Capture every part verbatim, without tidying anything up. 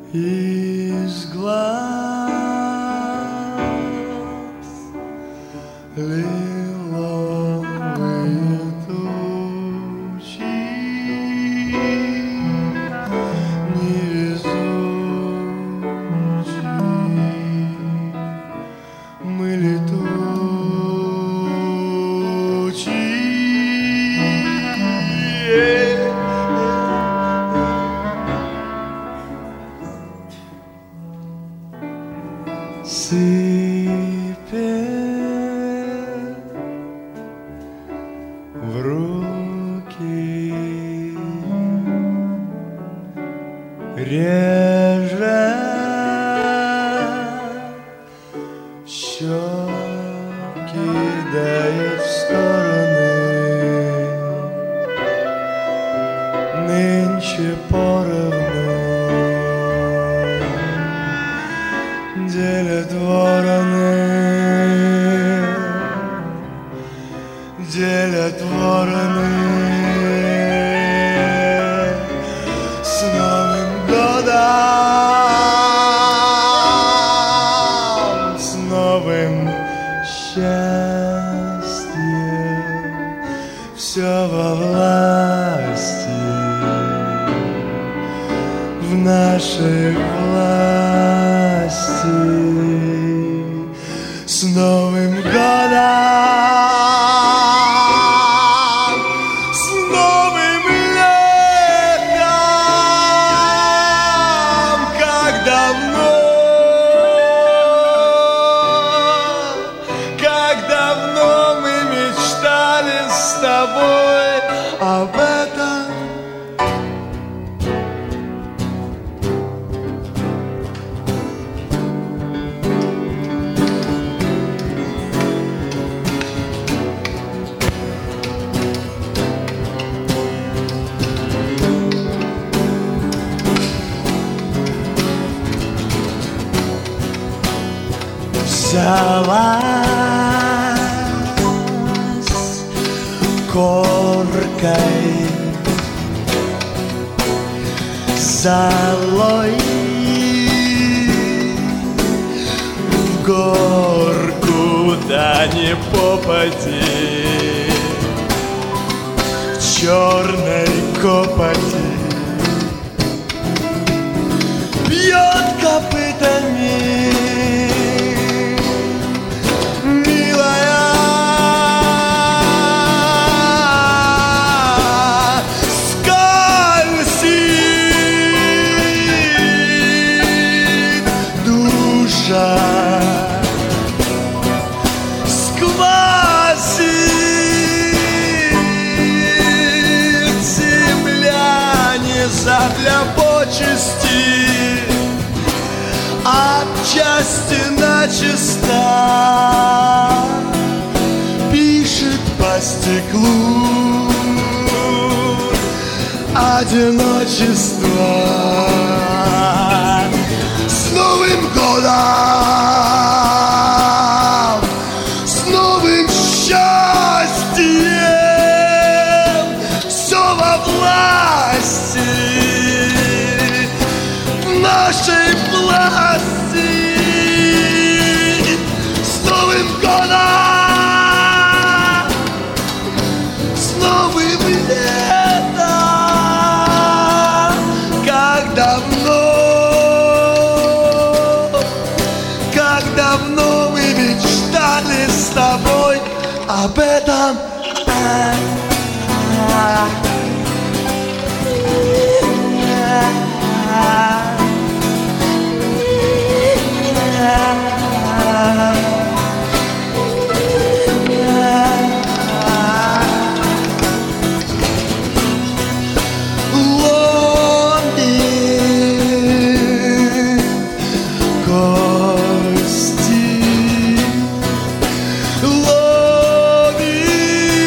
из глаз лиловые тучи, невезучие мы летучие. Сыпет в руки, реже щеки, дает в стороны. Нынче поровну делят вороны, делят вороны. С Новым годом, с новым счастьем, все во власти, в нашей власти. С Новым годом, с новым летом, как давно, как давно мы мечтали с тобой об этом. Взялась коркой золой в горку, да не попади, в черной копоти бьет копытами. Сквозит земля не задля почести, от части начисто пишет по стеклу одиночество. С Новым годом, с новым счастьем, все во власти, в нашей власти. С Новым годом, с новым летом, как давно, как давно мы мечтали с тобой об этом. Кости ловит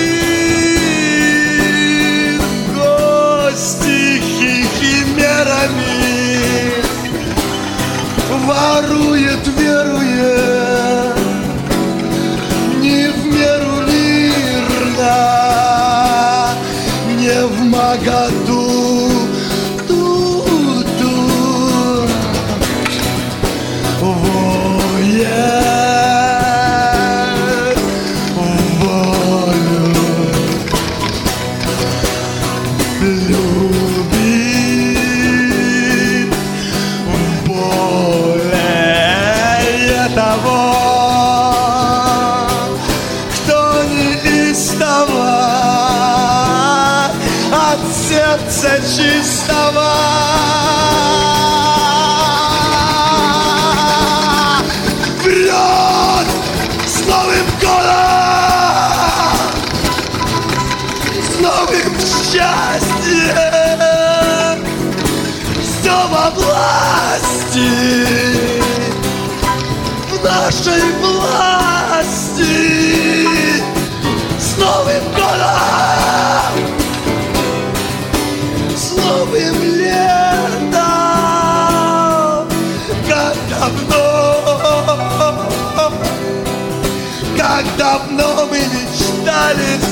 слова. Вперед! С Новым годом! С новым счастьем! Все во власти, в нашей власти. С Новым годом! С новым летом! Как давно, как давно мы мечтали